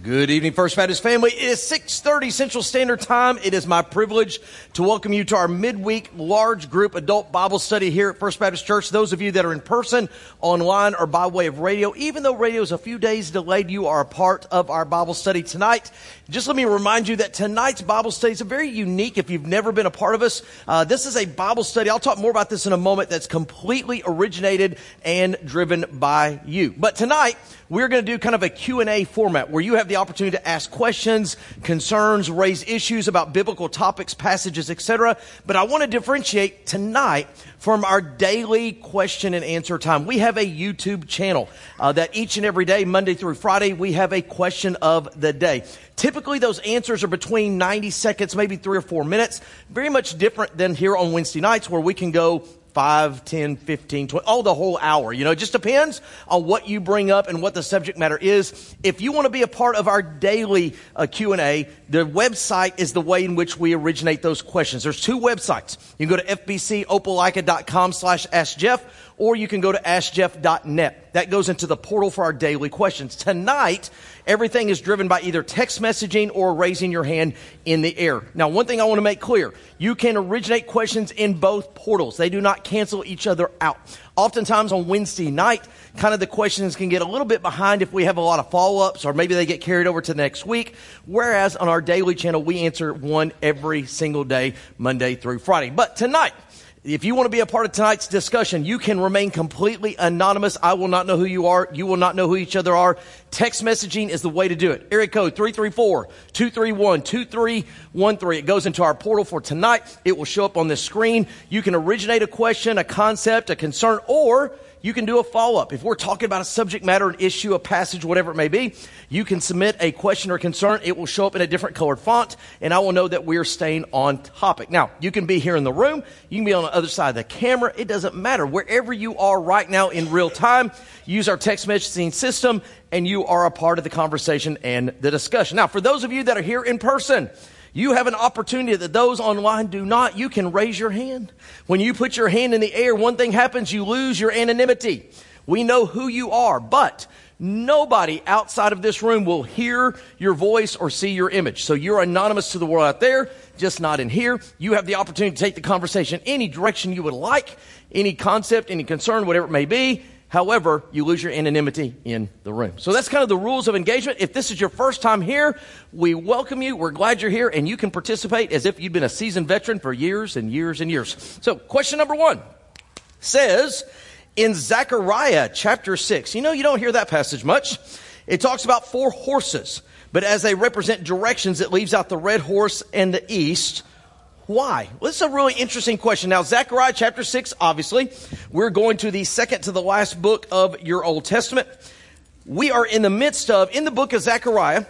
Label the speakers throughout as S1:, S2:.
S1: Good evening, First Baptist family. It is 6:30 Central Standard Time. It is my privilege to welcome you to our midweek large group adult Bible study here at First Baptist Church. Those of you that are in person, online, or by way of radio, even though radio is a few days delayed, you are a part of our Bible study tonight. Just let me remind you that tonight's Bible study is very unique if you've never been a part of us. This is a Bible study. I'll talk more about this in a moment. That's completely originated and driven by you. But tonight, we're going to do kind of a Q&A format where you have the opportunity to ask questions, concerns, raise issues about biblical topics, passages, etc. But I want to differentiate tonight from our daily question and answer time. We have a YouTube channel that each and every day, Monday through Friday, we have a question of the day. Typically, those answers are between 90 seconds, maybe 3 or 4 minutes. Very much different than here on Wednesday nights where we can go 5, 10, 15, 20, the whole hour. You know, it just depends on what you bring up and what the subject matter is. If you want to be a part of our daily Q&A, the website is the way in which we originate those questions. There's 2 websites. You can go to fbcopelika.com/askjeff, or you can go to askjeff.net. That goes into the portal for our daily questions. Tonight, everything is driven by either text messaging or raising your hand in the air. Now, one thing I want to make clear, you can originate questions in both portals. They do not cancel each other out. Oftentimes on Wednesday night, kind of the questions can get a little bit behind if we have a lot of follow-ups, or maybe they get carried over to next week. Whereas on our daily channel, we answer one every single day, Monday through Friday. But tonight, if you want to be a part of tonight's discussion, you can remain completely anonymous. I will not know who you are. You will not know who each other are. Text messaging is the way to do it. Area code 334-231-2313. It goes into our portal for tonight. It will show up on this screen. You can originate a question, a concept, a concern, or you can do a follow-up. If we're talking about a subject matter, an issue, a passage, whatever it may be, you can submit a question or concern. It will show up in a different colored font, and I will know that we're staying on topic. Now, you can be here in the room. You can be on the other side of the camera. It doesn't matter. Wherever you are right now in real time, use our text messaging system, and you are a part of the conversation and the discussion. Now, for those of you that are here in person, you have an opportunity that those online do not. You can raise your hand. When you put your hand in the air, one thing happens: you lose your anonymity. We know who you are, but nobody outside of this room will hear your voice or see your image. So you're anonymous to the world out there, just not in here. You have the opportunity to take the conversation any direction you would like, any concept, any concern, whatever it may be. However, you lose your anonymity in the room. So that's kind of the rules of engagement. If this is your first time here, we welcome you. We're glad you're here, and you can participate as if you've been a seasoned veteran for years and years and years. So question number 1 says, in Zechariah chapter 6, you don't hear that passage much. It talks about 4 horses, but as they represent directions, it leaves out the red horse and the east. Why? Well, this is a really interesting question. Now, Zechariah chapter 6, obviously, we're going to the second to the last book of your Old Testament. We are in the midst of, in the book of Zechariah,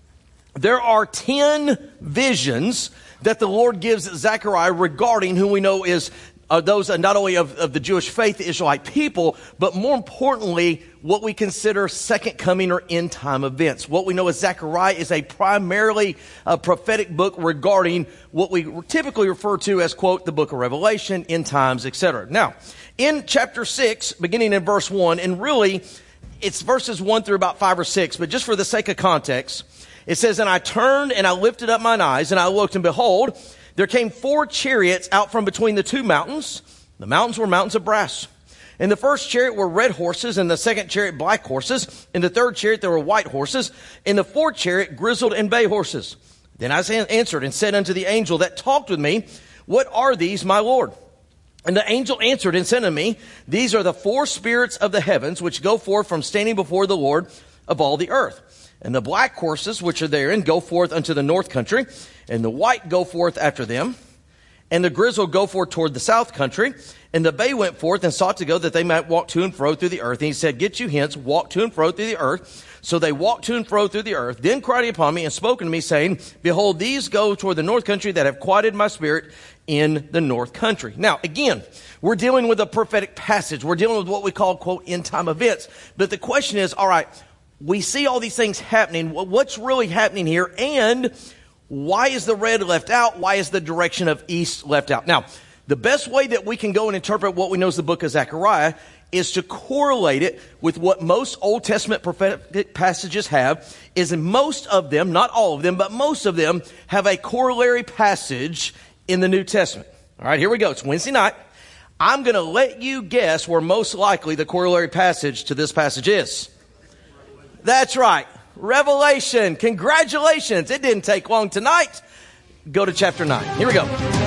S1: there are 10 visions that the Lord gives Zechariah regarding who we know is those not only of the Jewish faith, the Israelite people, but more importantly, what we consider second coming or end time events. What we know as Zechariah is a primarily prophetic book regarding what we typically refer to as, quote, the book of Revelation, end times, etc. Now, in chapter 6, beginning in verse 1, and really it's verses 1 through about 5 or 6, but just for the sake of context, it says, and I turned and I lifted up mine eyes and I looked, and behold, there came 4 chariots out from between the 2 mountains. The mountains were mountains of brass. In the first chariot were red horses, in the second chariot black horses. In the third chariot there were white horses. In the fourth chariot grizzled and bay horses. Then I answered and said unto the angel that talked with me, what are these, my Lord? And the angel answered and said unto me, these are the 4 spirits of the heavens, which go forth from standing before the Lord of all the earth. And the black horses which are therein go forth unto the north country, and the white go forth after them, and the grizzled go forth toward the south country. And the bay went forth and sought to go that they might walk to and fro through the earth. And he said, get you hence, walk to and fro through the earth. So they walked to and fro through the earth. Then cried he upon me and spoke unto me, saying, behold, these go toward the north country that have quieted my spirit in the north country. Now, again, we're dealing with a prophetic passage. We're dealing with what we call, quote, end time events. But the question is, all right, we see all these things happening. What's really happening here? And why is the red left out? Why is the direction of east left out? Now, the best way that we can go and interpret what we know as the book of Zechariah is to correlate it with what most Old Testament prophetic passages have, is in most of them, not all of them, but most of them have a corollary passage in the New Testament. All right, here we go. It's Wednesday night. I'm going to let you guess where most likely the corollary passage to this passage is. That's right. Revelation. Congratulations. It didn't take long tonight. Go to chapter 9. Here we go.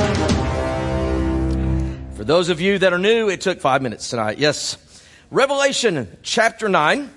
S1: For those of you that are new, it took 5 minutes tonight. Yes. Revelation chapter 9. I'm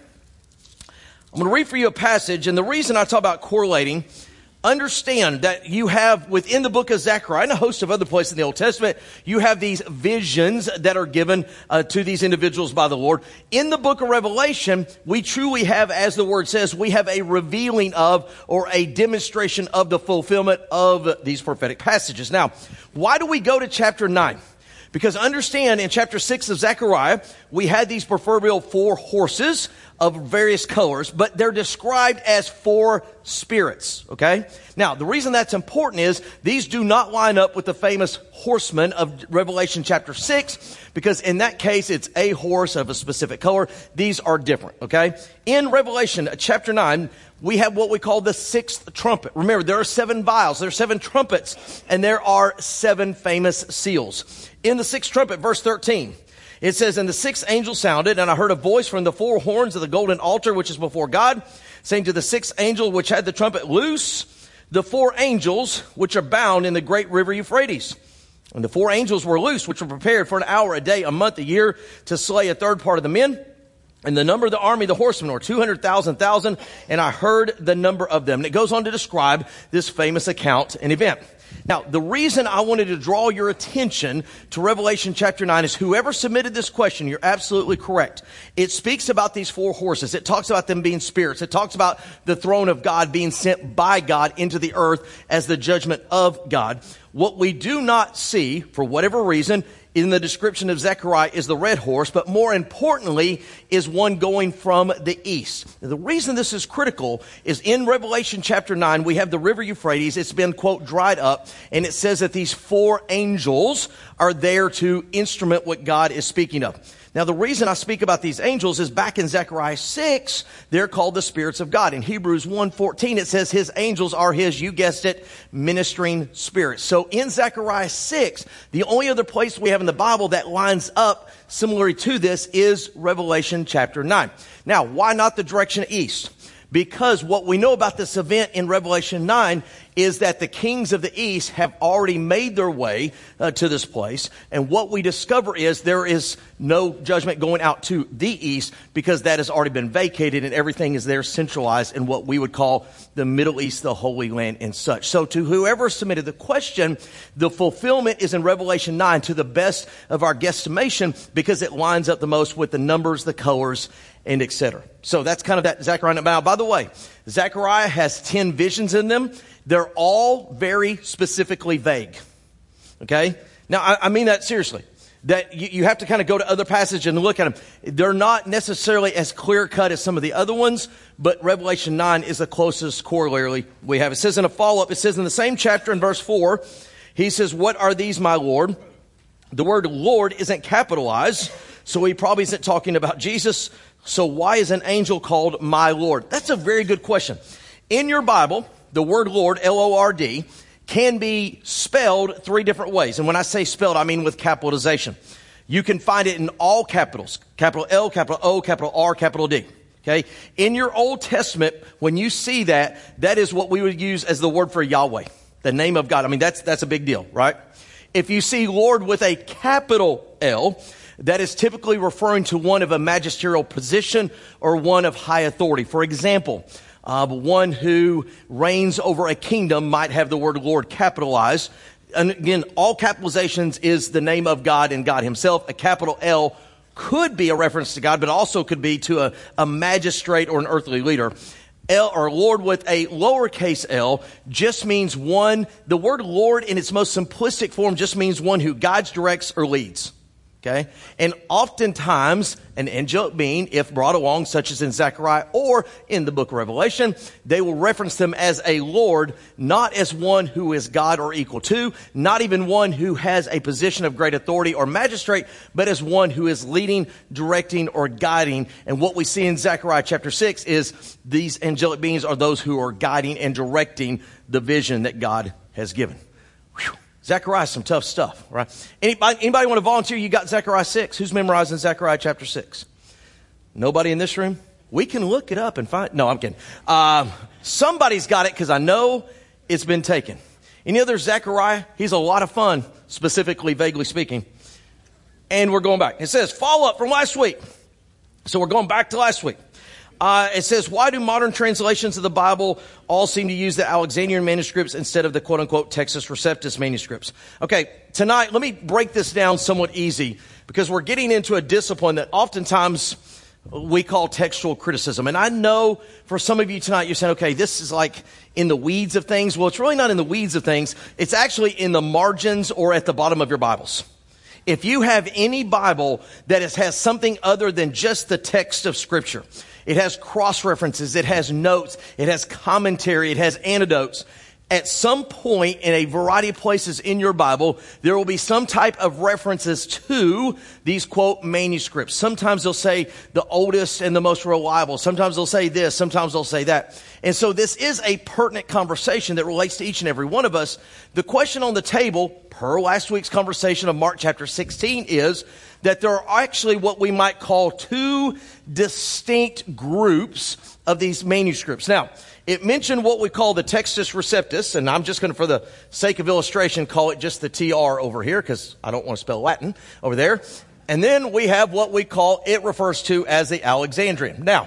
S1: going to read for you a passage, and the reason I talk about correlating, understand that you have within the book of Zechariah and a host of other places in the Old Testament, you have these visions that are given to these individuals by the Lord. In the book of Revelation, we truly have, as the word says, we have a revealing of or a demonstration of the fulfillment of these prophetic passages. Now, why do we go to chapter 9? Because understand, in chapter 6 of Zechariah, we had these proverbial 4 horses of various colors, but they're described as 4 spirits, okay? Now, the reason that's important is these do not line up with the famous horsemen of Revelation chapter 6, because in that case, it's a horse of a specific color. These are different, okay? In Revelation chapter 9, we have what we call the 6th trumpet. Remember, there are 7 vials, there are 7 trumpets, and there are 7 famous seals. In the 6th trumpet, verse 13, it says, "And the 6th angel sounded, and I heard a voice from the 4 horns of the golden altar which is before God, saying to the 6th angel which had the trumpet, loose the 4 angels which are bound in the great river Euphrates. And the 4 angels were loose, which were prepared for an hour, a day, a month, a year, to slay a third part of the men. And the number of the army, the horsemen, were 200,000, and I heard the number of them." And it goes on to describe this famous account and event. Now, the reason I wanted to draw your attention to Revelation chapter 9 is whoever submitted this question, you're absolutely correct. It speaks about these 4 horses. It talks about them being spirits. It talks about the throne of God being sent by God into the earth as the judgment of God. What we do not see, for whatever reason, in the description of Zechariah is the red horse, but more importantly is one going from the east. Now, the reason this is critical is in Revelation chapter 9, we have the river Euphrates. It's been, quote, dried up, and it says that these 4 angels are there to instrument what God is speaking of. Now, the reason I speak about these angels is back in Zechariah 6, they're called the spirits of God. In Hebrews 1:14, it says his angels are his, you guessed it, ministering spirits. So in Zechariah 6, the only other place we have in the Bible that lines up similarly to this is Revelation chapter 9. Now, why not the direction east? Because what we know about this event in Revelation 9 is that the kings of the east have already made their way to this place. And what we discover is there is no judgment going out to the east because that has already been vacated and everything is there centralized in what we would call the Middle East, the Holy Land and such. So to whoever submitted the question, the fulfillment is in Revelation 9 to the best of our guesstimation because it lines up the most with the numbers, the colors, and etc. So that's kind of that Zechariah. Now, by the way, Zechariah has 10 visions in them. They're all very specifically vague. Okay? Now, I mean that seriously. That you have to kind of go to other passages and look at them. They're not necessarily as clear-cut as some of the other ones, but Revelation 9 is the closest corollary we have. It says in a follow-up, it says in the same chapter in verse 4, he says, "What are these, my Lord?" The word Lord isn't capitalized, so he probably isn't talking about Jesus. So why is an angel called my Lord? That's a very good question. In your Bible, the word Lord, L-O-R-D, can be spelled 3 different ways. And when I say spelled, I mean with capitalization. You can find it in all capitals. Capital L, capital O, capital R, capital D. Okay? In your Old Testament, when you see that, that is what we would use as the word for Yahweh, the name of God. I mean, that's a big deal, right? If you see Lord with a capital L, that is typically referring to one of a magisterial position or one of high authority. For example, one who reigns over a kingdom might have the word Lord capitalized. And again, all capitalizations is the name of God and God himself. A capital L could be a reference to God, but also could be to a magistrate or an earthly leader. L or Lord with a lowercase l just means one. The word Lord in its most simplistic form just means one who guides, directs, or leads. Okay? And oftentimes, an angelic being, if brought along, such as in Zechariah or in the book of Revelation, they will reference them as a Lord, not as one who is God or equal to, not even one who has a position of great authority or magistrate, but as one who is leading, directing, or guiding. And what we see in Zechariah chapter 6 is these angelic beings are those who are guiding and directing the vision that God has given. Whew. Zechariah, some tough stuff, right? Anybody want to volunteer? You got Zechariah 6. Who's memorizing Zechariah chapter 6? Nobody in this room? We can look it up and find. No, I'm kidding. Somebody's got it because I know it's been taken. Any other Zechariah? He's a lot of fun, specifically, vaguely speaking. And we're going back. It says, follow up from last week. So we're going back to last week. It says, why do modern translations of the Bible all seem to use the Alexandrian manuscripts instead of the quote-unquote Textus Receptus manuscripts? Okay, tonight, let me break this down somewhat easy because we're getting into a discipline that oftentimes we call textual criticism. And I know for some of you tonight, you're saying, okay, this is like in the weeds of things. Well, it's really not in the weeds of things. It's actually in the margins or at the bottom of your Bibles. If you have any Bible that has something other than just the text of Scripture, it has cross-references, it has notes, it has commentary, it has anecdotes. At some point in a variety of places in your Bible, there will be some type of references to these, quote, manuscripts. Sometimes they'll say the oldest and the most reliable. Sometimes they'll say this, sometimes they'll say that. And so this is a pertinent conversation that relates to each and every one of us. The question on the table, per last week's conversation of Mark chapter 16, is that there are actually what we might call two distinct groups of these manuscripts. Now, it mentioned what we call the Textus Receptus, and I'm just going to, for the sake of illustration, call it just the TR over here, because I don't want to spell Latin over there. And then we have what we call, it refers to as the Alexandrian. Now,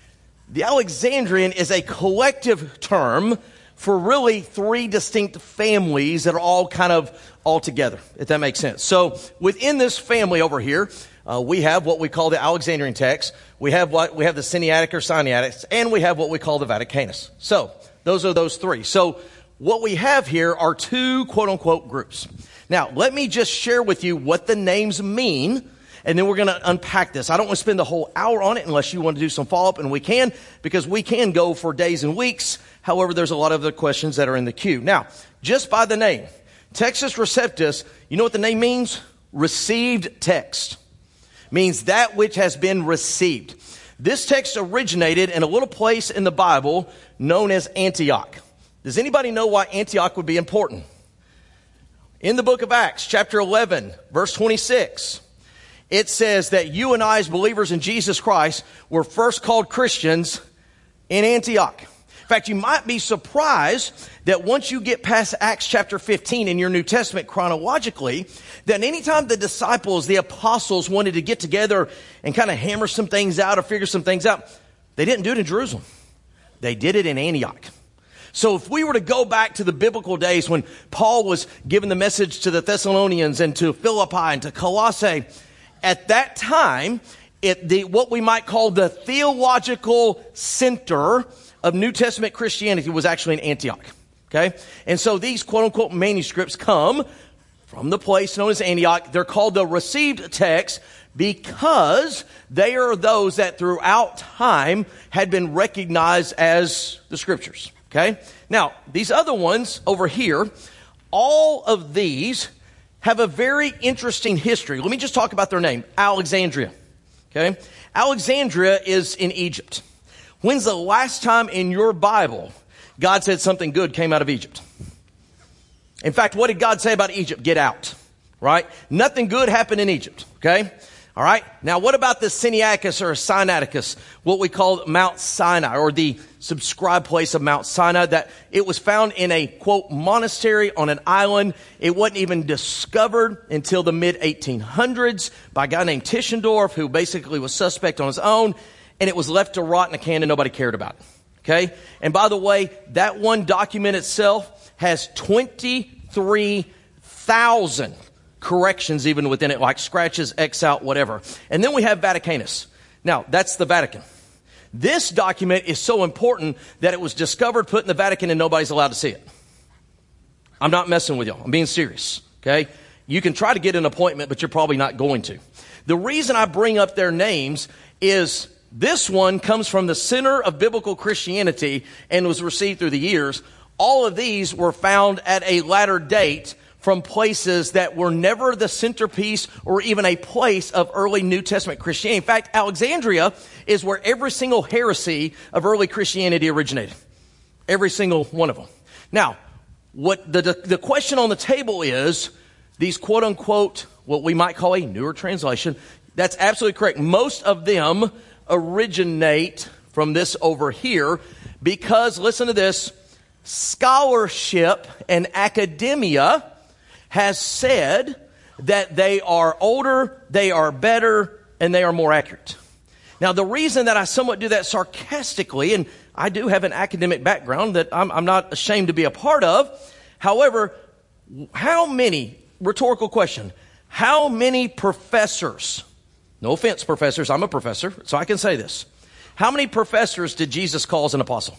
S1: the Alexandrian is a collective term for really three distinct families that are all kind of all together, if that makes sense. So within this family over here, we have what we call the Alexandrian text. We have the Sinaitic or Sinaitic, and we have what we call the Vaticanus. So those are those three. So what we have here are two quote unquote groups. Now, let me just share with you what the names mean, and then we're going to unpack this. I don't want to spend the whole hour on it unless you want to do some follow-up, and we can, because we can go for days and weeks. However, there's a lot of other questions that are in the queue. Now, just by the name, Textus Receptus, you know what the name means? Received text. Means that which has been received. This text originated in a little place in the Bible known as Antioch. Does anybody know why Antioch would be important? In the book of Acts, chapter 11, verse 26, it says that you and I, as believers in Jesus Christ, were first called Christians in Antioch. In fact, you might be surprised that once you get past Acts chapter 15 in your New Testament chronologically, that anytime the disciples, the apostles, wanted to get together and kind of hammer some things out or figure some things out, they didn't do it in Jerusalem. They did it in Antioch. So if we were to go back to the biblical days when Paul was giving the message to the Thessalonians and to Philippi and to Colossae, at that time, what we might call the theological center of New Testament Christianity was actually in Antioch. Okay? And so these quote unquote manuscripts come from the place known as Antioch. They're called the received text because they are those that throughout time had been recognized as the scriptures. Okay? Now, these other ones over here, all of these have a very interesting history. Let me just talk about their name. Alexandria. Okay? Alexandria is in Egypt. When's the last time in your Bible God said something good came out of Egypt? In fact, what did God say about Egypt? Get out. Right? Nothing good happened in Egypt. Okay? All right? Now, what about the Sinaiticus or Sinaiticus, what we call Mount Sinai, or the subscribed place of Mount Sinai, that it was found in a, quote, monastery on an island. It wasn't even discovered until the mid-1800s by a guy named Tischendorf, who basically was suspect on his own, and it was left to rot in a can and nobody cared about it. Okay? And by the way, that one document itself has 23,000 corrections even within it, like scratches, X out, whatever. And then we have Vaticanus. Now, that's the Vatican. This document is so important that it was discovered, put in the Vatican, and nobody's allowed to see it. I'm not messing with y'all. I'm being serious. Okay? You can try to get an appointment, but you're probably not going to. The reason I bring up their names is this one comes from the center of biblical Christianity and was received through the years. All of these were found at a latter date from places that were never the centerpiece or even a place of early New Testament Christianity. In fact, Alexandria is where every single heresy of early Christianity originated. Every single one of them. Now, what the question on the table is, these quote unquote, what we might call a newer translation, that's absolutely correct. Most of them originate from this over here because, listen to this, scholarship and academia has said that they are older, they are better, and they are more accurate. Now, the reason that I somewhat do that sarcastically, and I do have an academic background that I'm not ashamed to be a part of. However, how many, rhetorical question, how many professors, no offense professors, I'm a professor, so I can say this. How many professors did Jesus call as an apostle?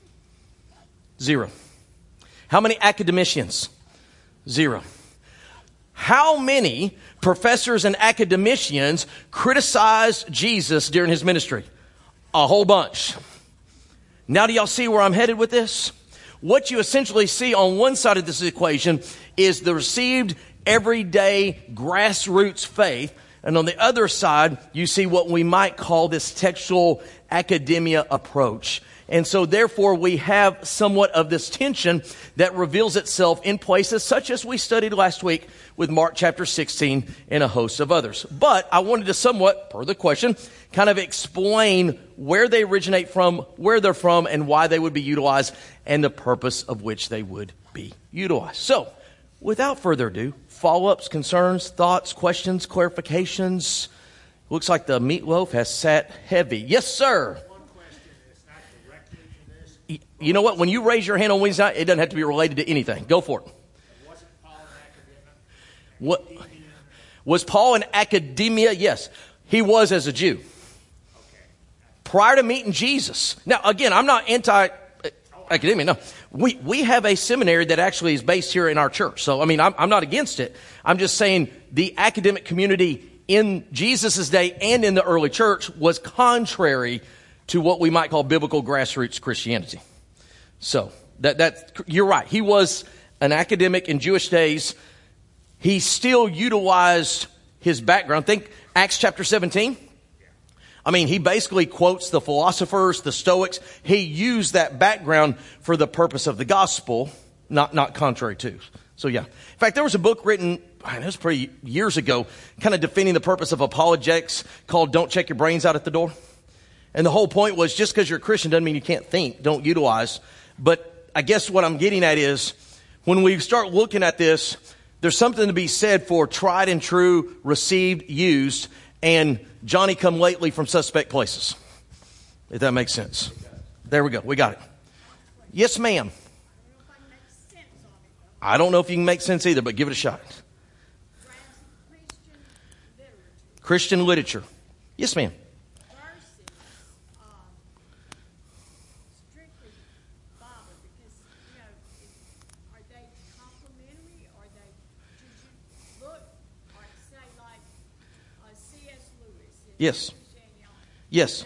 S1: 0. How many academicians? 0. How many professors and academicians criticized Jesus during his ministry? A whole bunch. Now do y'all see where I'm headed with this? What you essentially see on one side of this equation is the received everyday grassroots faith. And on the other side, you see what we might call this textual academia approach. And so therefore we have somewhat of this tension that reveals itself in places such as we studied last week with Mark chapter 16 and a host of others. But I wanted to somewhat, per the question, kind of explain where they originate from, where they're from, and why they would be utilized, and the purpose of which they would be utilized. So, without further ado, follow-ups, concerns, thoughts, questions, clarifications. Looks like the meatloaf has sat heavy. Yes, sir. You know what? When you raise your hand on Wednesday night, it doesn't have to be related to anything. Go for it.
S2: Wasn't Paul an academic?
S1: What? Was Paul in academia? Yes. He was as a Jew.
S2: Okay.
S1: Prior to meeting Jesus. Now, again, I'm not anti-academia. No. We have a seminary that actually is based here in our church. So, I mean, I'm not against it. I'm just saying the academic community in Jesus' day and in the early church was contrary to what we might call biblical grassroots Christianity. So, that you're right. He was an academic in Jewish days. He still utilized his background. Think Acts chapter 17. I mean, he basically quotes the philosophers, the Stoics. He used that background for the purpose of the gospel, not contrary to. So, yeah. In fact, there was a book written, it was pretty years ago, kind of defending the purpose of apologetics called Don't Check Your Brains Out at the Door. And the whole point was just because you're a Christian doesn't mean you can't think, don't utilize. But I guess what I'm getting at is when we start looking at this, there's something to be said for tried and true, received, used, and Johnny come lately from suspect places. If that makes sense. There we go. We got it. Yes, ma'am. I don't know if you can make sense either, but give it a shot. Christian literature. Yes, ma'am. Yes. Yes.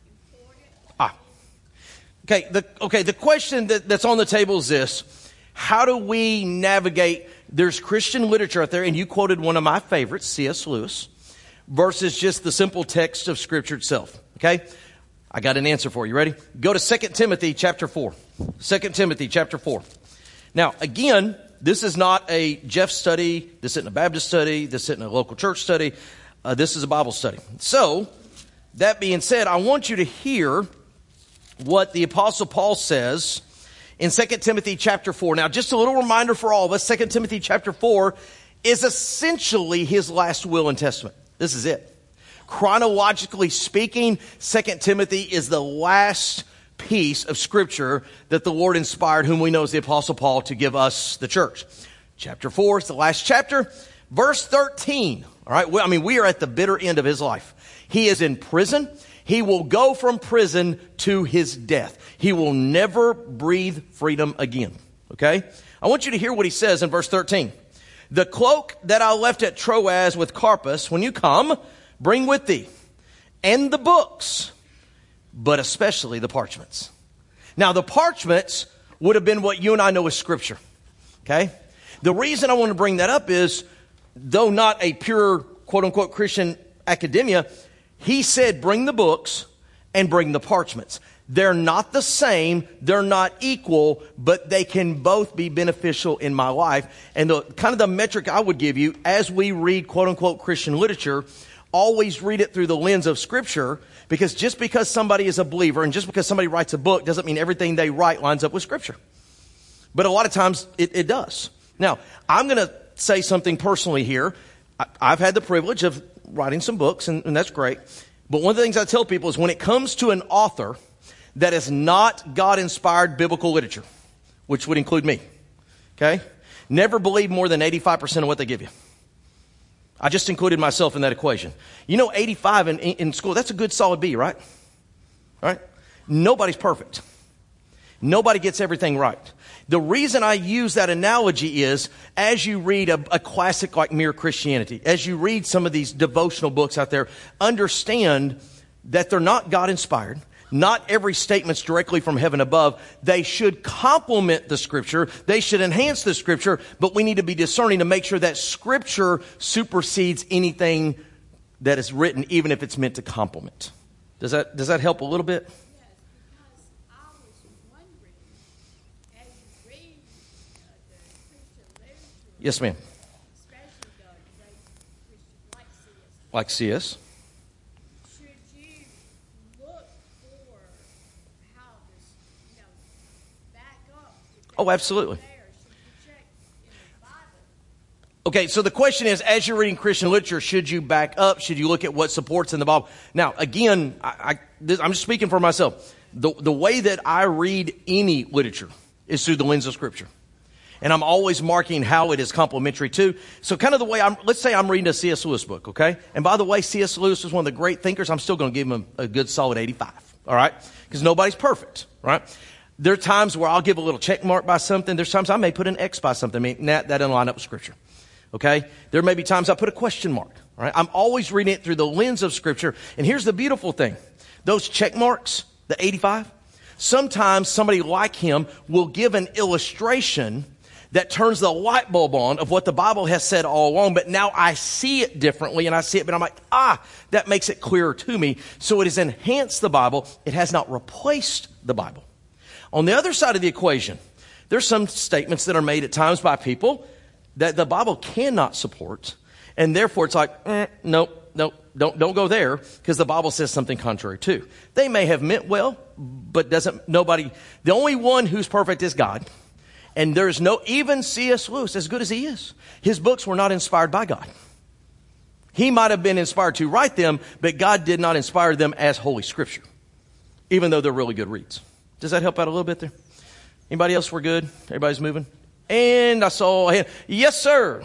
S1: Okay. The question that's on the table is this: how do we navigate? There's Christian literature out there, and you quoted one of my favorites, C.S. Lewis, versus just the simple text of Scripture itself. Okay. I got an answer for you. Ready? Go to 2 Timothy chapter 4. 2 Timothy chapter 4. Now, again, this is not a Jeff study. This isn't a Baptist study. This isn't a local church study. This is a Bible study. So, that being said, I want you to hear what the Apostle Paul says in 2 Timothy chapter 4. Now, just a little reminder for all of us, 2 Timothy chapter 4 is essentially his last will and testament. This is it. Chronologically speaking, 2 Timothy is the last piece of Scripture that the Lord inspired, whom we know as the Apostle Paul, to give us the church. Chapter 4 is the last chapter. Verse 13. All right. We are at the bitter end of his life. He is in prison. He will go from prison to his death. He will never breathe freedom again. Okay. I want you to hear what he says in verse 13. The cloak that I left at Troas with Carpus, when you come, bring with thee, and the books, but especially the parchments. Now, the parchments would have been what you and I know as Scripture. Okay? The reason I want to bring that up is, though not a pure, quote-unquote, Christian academia, he said bring the books and bring the parchments. They're not the same, they're not equal, but they can both be beneficial in my life. And the kind of the metric I would give you as we read quote-unquote Christian literature, always read it through the lens of Scripture, because just because somebody is a believer and just because somebody writes a book doesn't mean everything they write lines up with Scripture. But a lot of times it does. Now, I'm going to say something personally here. I've had the privilege of writing some books, and that's great. But one of the things I tell people is when it comes to an author that is not God-inspired biblical literature, which would include me, okay? Never believe more than 85% of what they give you. I just included myself in that equation. You know, 85 in school, that's a good solid B, right? Right? Nobody's perfect. Nobody gets everything right. The reason I use that analogy is, as you read a classic like Mere Christianity, as you read some of these devotional books out there, understand that they're not God-inspired. Not every statement's directly from heaven above. They should complement the Scripture. They should enhance the Scripture, but we need to be discerning to make sure that Scripture supersedes anything that is written, even if it's meant to complement. Does that help a little bit?
S3: Yes, because I was wondering, as you read the Christian literature,
S1: Yes, ma'am.
S3: especially the great Christian like C.S.
S1: Like C.S.
S3: should you look for how this, back up? If
S1: Oh,
S3: that's
S1: absolutely.
S3: there, should you check in the Bible?
S1: Okay, so the question is, as you're reading Christian literature, should you back up? Should you look at what supports in the Bible? Now, again, I'm just speaking for myself. The way that I read any literature is through the lens of Scripture. And I'm always marking how it is complementary to. So kind of the way let's say I'm reading a C.S. Lewis book, okay? And by the way, C.S. Lewis is one of the great thinkers. I'm still going to give him a good solid 85, all right? Because nobody's perfect, right? There are times where I'll give a little check mark by something. There's times I may put an X by something. I mean, that doesn't line up with Scripture. Okay? There may be times I put a question mark. Right? I'm always reading it through the lens of Scripture. And here's the beautiful thing. Those check marks, the 85, sometimes somebody like him will give an illustration that turns the light bulb on of what the Bible has said all along, but now I see it differently, and I see it, but I'm like, that makes it clearer to me. So it has enhanced the Bible. It has not replaced the Bible. On the other side of the equation, there's some statements that are made at times by people that the Bible cannot support, and therefore it's like, no, don't go there, because the Bible says something contrary too. They may have meant well, but the only one who's perfect is God. And there's even C.S. Lewis, as good as he is, his books were not inspired by God. He might have been inspired to write them, but God did not inspire them as Holy Scripture, even though they're really good reads. Does that help out a little bit there? Anybody else? We're good? Everybody's moving? And I saw a hand. Yes, sir.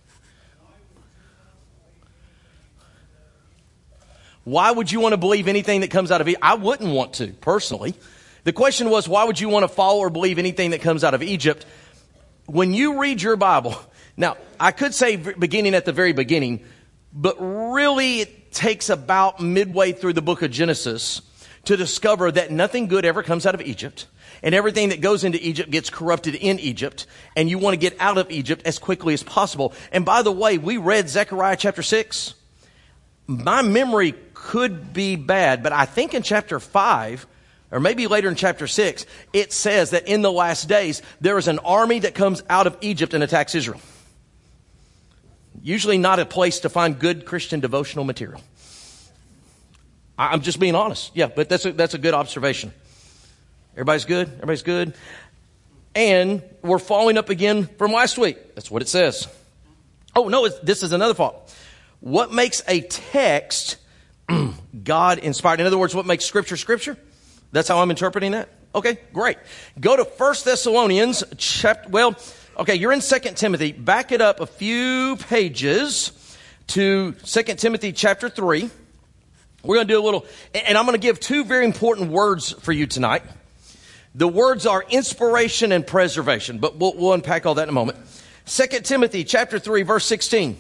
S1: Why would you want to believe anything that comes out of Egypt? I wouldn't want to, personally. The question was, why would you want to follow or believe anything that comes out of Egypt? When you read your Bible, now, I could say beginning at the very beginning, but really it takes about midway through the book of Genesis to discover that nothing good ever comes out of Egypt, and everything that goes into Egypt gets corrupted in Egypt, and you want to get out of Egypt as quickly as possible. And by the way, we read Zechariah chapter 6. My memory could be bad, but I think in chapter 5, or maybe later in chapter 6, it says that in the last days, there is an army that comes out of Egypt and attacks Israel. Usually not a place to find good Christian devotional material. I'm just being honest. Yeah, but that's a good observation. Everybody's good? Everybody's good? And we're following up again from last week. That's what it says. Oh, no, this is another fault. What makes a text God inspired? In other words, what makes Scripture Scripture? That's how I'm interpreting that? Okay, great. Go to 1 Thessalonians you're in 2 Timothy. Back it up a few pages to 2 Timothy chapter 3. We're going to do a little, and I'm going to give two very important words for you tonight. The words are inspiration and preservation, but we'll unpack all that in a moment. 2 Timothy chapter 3, verse 16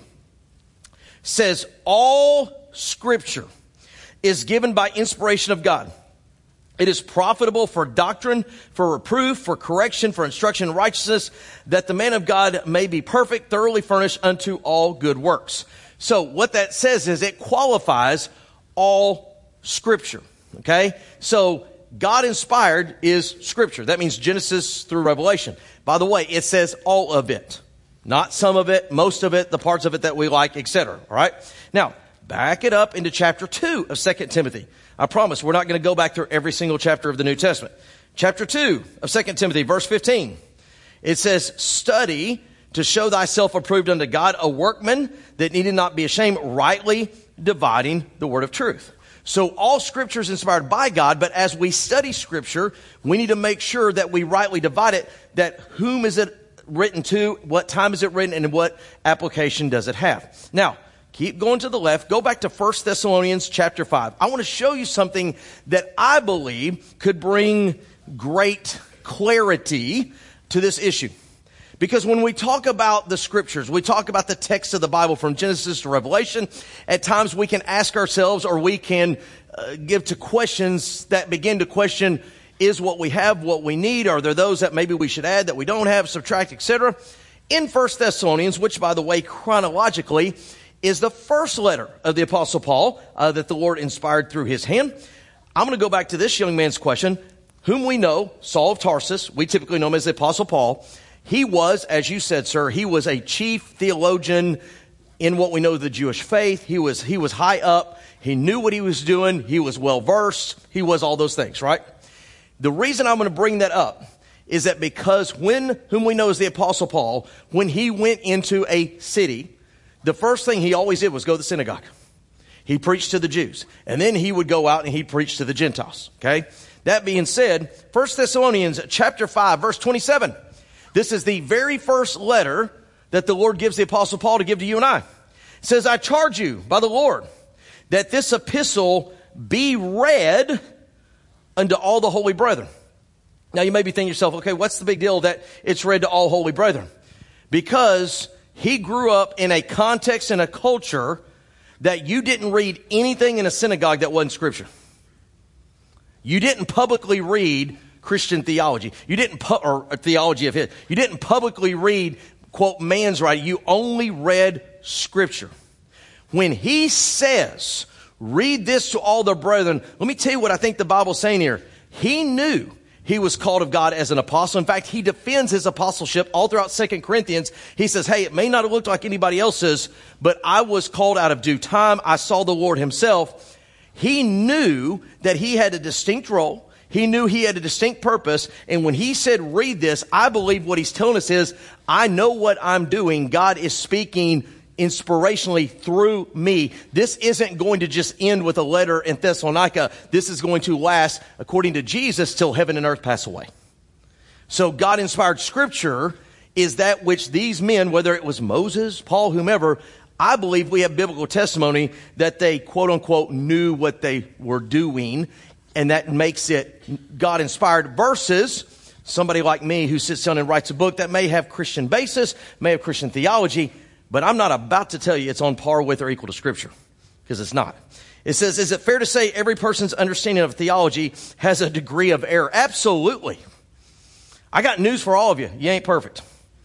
S1: says, all Scripture is given by inspiration of God. It is profitable for doctrine, for reproof, for correction, for instruction in righteousness, that the man of God may be perfect, thoroughly furnished unto all good works. So what that says is it qualifies all Scripture. Okay? So God inspired is Scripture. That means Genesis through Revelation. By the way, it says all of it. Not some of it, most of it, the parts of it that we like, etc. All right? Now, back it up into chapter 2 of 2 Timothy. I promise we're not going to go back through every single chapter of the New Testament. Chapter 2 of 2 Timothy, verse 15. It says, study to show thyself approved unto God, a workman that needed not be ashamed, rightly dividing the word of truth. So all Scripture is inspired by God, but as we study Scripture, we need to make sure that we rightly divide it, that whom is it written to, what time is it written, and what application does it have. Now, keep going to the left. Go back to 1 Thessalonians chapter 5. I want to show you something that I believe could bring great clarity to this issue. Because when we talk about the Scriptures, we talk about the text of the Bible from Genesis to Revelation, at times we can ask ourselves, or we can give to questions that begin to question, is what we have what we need? Are there those that maybe we should add that we don't have, subtract, etc.? In 1 Thessalonians, which by the way, chronologically, is the first letter of the Apostle Paul that the Lord inspired through his hand. I'm going to go back to this young man's question, whom we know, Saul of Tarsus. We typically know him as the Apostle Paul. He was, as you said, sir, he was a chief theologian in what we know of the Jewish faith. He was high up. He knew what he was doing. He was well versed. He was all those things, right? The reason I'm going to bring that up is that because whom we know as the Apostle Paul, when he went into a city, the first thing he always did was go to the synagogue. He preached to the Jews. And then he would go out and he'd preach to the Gentiles. Okay? That being said, 1 Thessalonians chapter 5, verse 27. This is the very first letter that the Lord gives the Apostle Paul to give to you and I. It says, I charge you by the Lord that this epistle be read unto all the holy brethren. Now you may be thinking to yourself, okay, what's the big deal that it's read to all holy brethren? Because he grew up in a context and a culture that you didn't read anything in a synagogue that wasn't Scripture. You didn't publicly read Christian theology. You didn't or theology of his. You didn't publicly read, quote, man's writing. You only read Scripture. When he says, read this to all the brethren, let me tell you what I think the Bible's saying here. He knew he was called of God as an apostle. In fact, he defends his apostleship all throughout 2 Corinthians. He says, hey, it may not have looked like anybody else's, but I was called out of due time. I saw the Lord himself. He knew that he had a distinct role. He knew he had a distinct purpose. And when he said, read this, I believe what he's telling us is, I know what I'm doing. God is speaking inspirationally through me. This isn't going to just end with a letter in Thessalonica. This is going to last, according to Jesus, till heaven and earth pass away. So God-inspired Scripture is that which these men, whether it was Moses, Paul, whomever, I believe we have biblical testimony that they, quote unquote, knew what they were doing. And that makes it God-inspired versus somebody like me who sits down and writes a book that may have Christian basis, may have Christian theology, but I'm not about to tell you it's on par with or equal to Scripture, because it's not. It says, is it fair to say every person's understanding of theology has a degree of error? Absolutely. I got news for all of you. You ain't perfect.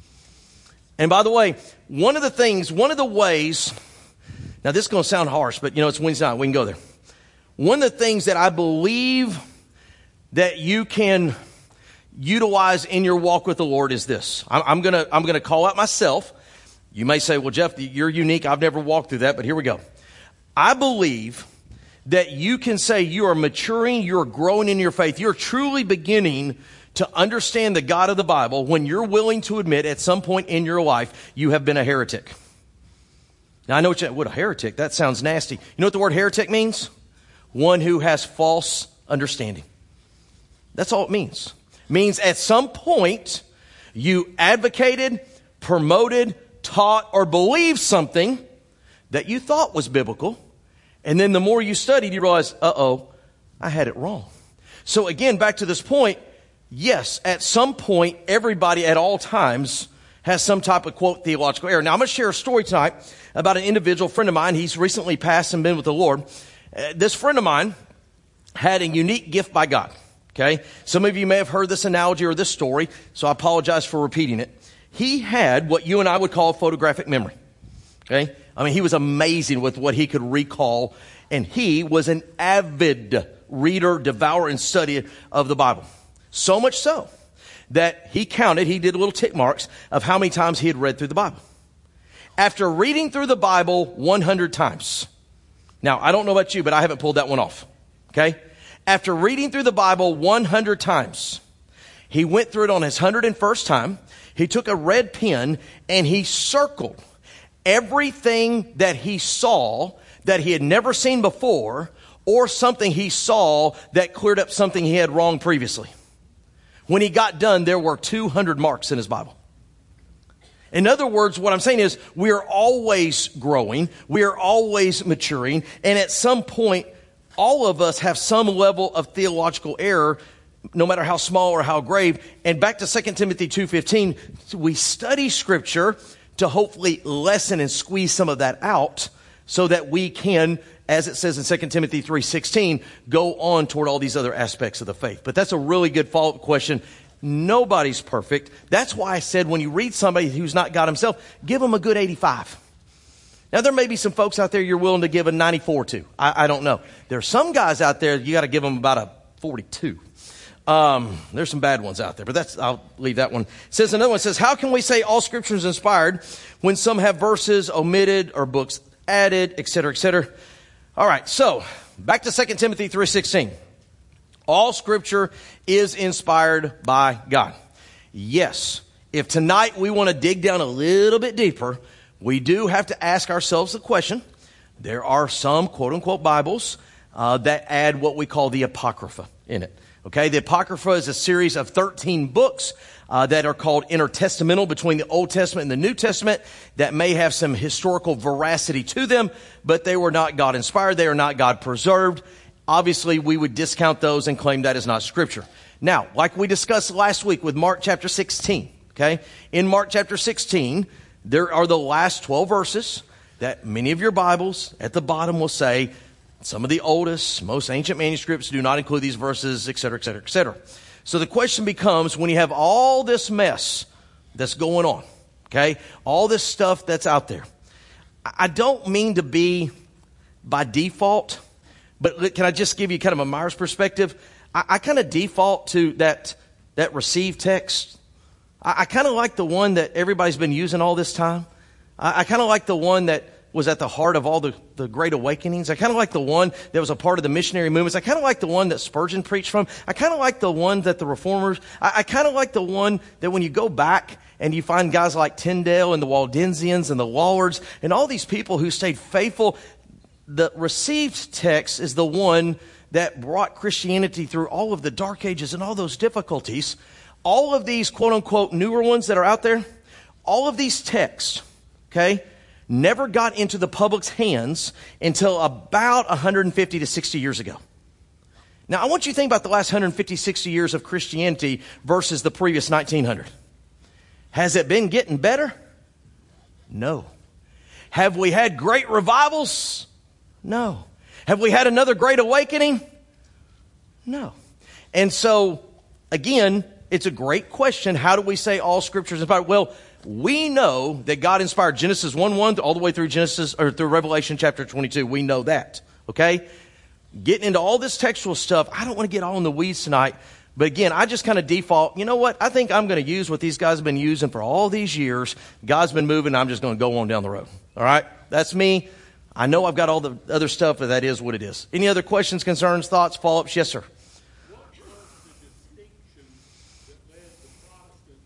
S1: And by the way, one of the ways, now this is going to sound harsh, but it's Wednesday night. We can go there. One of the things that I believe that you can utilize in your walk with the Lord is this. I'm going to call out myself. You may say, well, Jeff, you're unique. I've never walked through that, but here we go. I believe that you can say you are maturing, you're growing in your faith. You're truly beginning to understand the God of the Bible when you're willing to admit at some point in your life you have been a heretic. Now, I know what a heretic, that sounds nasty. You know what the word heretic means? One who has false understanding. That's all it means. It means at some point you advocated, promoted, taught, or believed something that you thought was biblical. And then the more you studied, you realize, I had it wrong. So again, back to this point, yes, at some point, everybody at all times has some type of, quote, theological error. Now, I'm going to share a story tonight about an individual friend of mine. He's recently passed and been with the Lord. This friend of mine had a unique gift by God. Okay? Some of you may have heard this analogy or this story, so I apologize for repeating it. He had what you and I would call photographic memory. Okay? I mean, he was amazing with what he could recall, and he was an avid reader, devourer, and studier of the Bible. So much so that he did little tick marks of how many times he had read through the Bible. After reading through the Bible 100 times. Now, I don't know about you, but I haven't pulled that one off. Okay? After reading through the Bible 100 times, he went through it on his 101st time. He took a red pen and he circled everything that he saw that he had never seen before, or something he saw that cleared up something he had wrong previously. When he got done, there were 200 marks in his Bible. In other words, what I'm saying is we are always growing. We are always maturing. And at some point, all of us have some level of theological error, no matter how small or how grave. And back to 2 Timothy 2:15, we study Scripture to hopefully lessen and squeeze some of that out so that we can, as it says in 2 Timothy 3:16, go on toward all these other aspects of the faith. But that's a really good follow-up question. Nobody's perfect. That's why I said when you read somebody who's not God himself, give them a good 85. Now, there may be some folks out there you're willing to give a 94 to. I don't know. There are some guys out there you got to give them about a 42. There's some bad ones out there, but I'll leave that one. It says another one says, how can we say all Scripture is inspired when some have verses omitted or books added, et cetera, et cetera? All right, so back to 2 Timothy 3:16. All Scripture is inspired by God. Yes, if tonight we want to dig down a little bit deeper, we do have to ask ourselves the question. There are some quote-unquote Bibles that add what we call the Apocrypha in it. Okay, the Apocrypha is a series of 13 books that are called intertestamental between the Old Testament and the New Testament that may have some historical veracity to them, but they were not God-inspired. They are not God-preserved. Obviously, we would discount those and claim that is not Scripture. Now, like we discussed last week with Mark chapter 16, okay? In Mark chapter 16, there are the last 12 verses that many of your Bibles at the bottom will say, some of the oldest, most ancient manuscripts do not include these verses, et cetera, et cetera, et cetera. So the question becomes, when you have all this mess that's going on, okay, all this stuff that's out there, I don't mean to be by default, but can I just give you kind of a Myers perspective? I kind of default to that received text. I kind of like the one that everybody's been using all this time. I kind of like the one that was at the heart of all the great awakenings. I kind of like the one that was a part of the missionary movements. I kind of like the one that Spurgeon preached from. I kind of like the one that the Reformers, I kind of like the one that when you go back and you find guys like Tyndale and the Waldensians and the Lollards and all these people who stayed faithful, the received text is the one that brought Christianity through all of the dark ages and all those difficulties. All of these quote unquote newer ones that are out there, all of these texts, okay, never got into the public's hands until about 150 to 60 years ago. Now, I want you to think about the last 150, 60 years of Christianity versus the previous 1900. Has it been getting better? No. Have we had great revivals? No. Have we had another great awakening? No. And so, again, it's a great question. How do we say all Scripture is inspired? Well, we know that God inspired Genesis 1:1 all the way through through Revelation chapter 22. We know that. Okay? Getting into all this textual stuff, I don't want to get all in the weeds tonight. But again, I just kind of default, you know what? I think I'm going to use what these guys have been using for all these years. God's been moving. I'm just going to go on down the road. All right? That's me. I know I've got all the other stuff, but that is what it is. Any other questions, concerns, thoughts, follow-ups? Yes, sir.
S2: What was the distinction that led the Protestants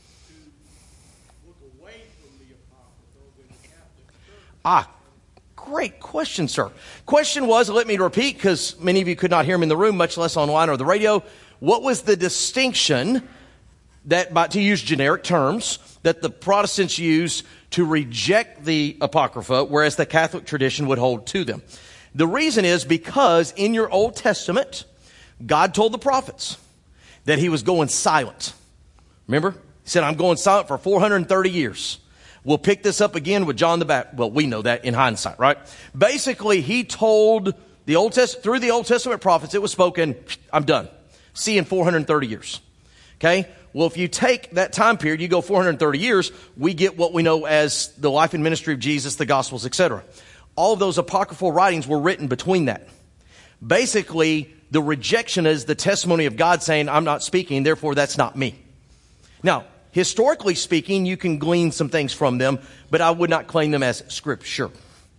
S2: to look away from the Apocrypha when the Catholic Church?
S1: Great question, sir. Question was, let me repeat, because many of you could not hear me in the room, much less online or the radio. What was the distinction that, to use generic terms, that the Protestants used to reject the Apocrypha, whereas the Catholic tradition would hold to them? The reason is because in your Old Testament, God told the prophets that he was going silent. Remember? He He said, I'm going silent for 430 years. We'll pick this up again with John the Baptist. Well, we know that in hindsight, right? Basically, he told the Old Testament, through the Old Testament prophets, it was spoken, I'm done. See you in 430 years. Okay? Well, if you take that time period, you go 430 years, we get what we know as the life and ministry of Jesus, the Gospels, etc. All of those apocryphal writings were written between that. Basically, the rejection is the testimony of God saying, I'm not speaking, therefore that's not me. Now, historically speaking, you can glean some things from them, but I would not claim them as scripture.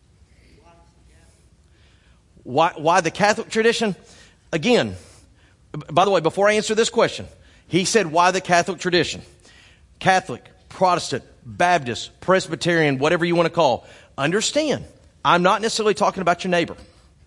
S1: Why the Catholic tradition? Again, by the way, before I answer this question, he said, why the Catholic tradition? Catholic, Protestant, Baptist, Presbyterian, whatever you want to call. Understand, I'm not necessarily talking about your neighbor.